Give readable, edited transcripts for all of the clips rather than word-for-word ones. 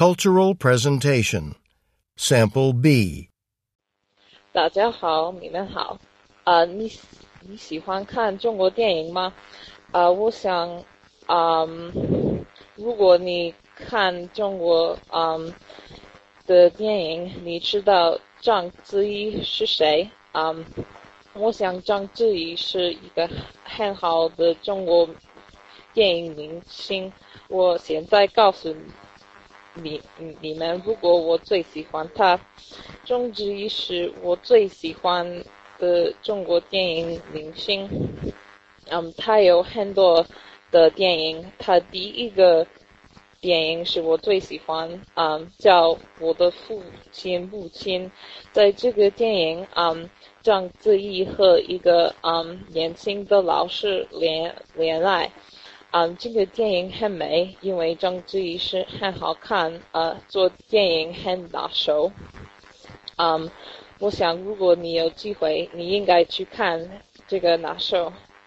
Cultural Presentation Sample B 大家好，你们好。你喜欢看中国电影吗？我想，如果你看中国的电影，你知道章子怡是谁？我想章子怡是一个很好的中国电影明星。我现在告诉你们，如果我最喜欢她，章子怡是我最喜欢的中国电影明星。她有很多的电影，她第一个电影是我最喜欢，叫《我的父亲母亲》。在这个电影，章子怡和一个年轻的老师恋爱。这个电影很美，因为章子怡是很好看，做电影很拿手。我想如果你有机会，你应该去看这个拿手。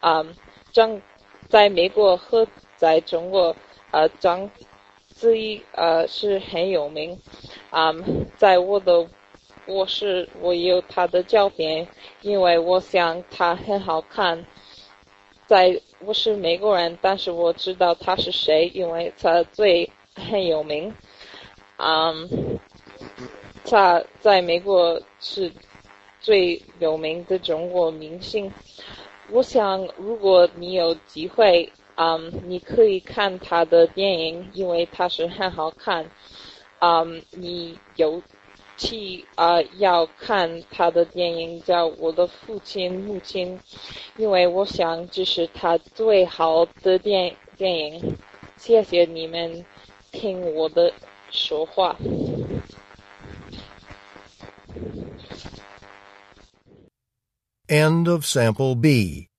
在美国和在中国，章子怡是很有名。在我的卧室我有她的照片，因为我想她很好看。我是美国人，但是我知道他是谁，因为他很有名。他在美国是最有名的中国明星。我想，如果你有机会，你可以看他的电影，因为他是很好看。你有要看他的电影叫《我的父亲母亲》，因为我想这是他最好的电影。谢谢你们听我的说话。 End of Sample B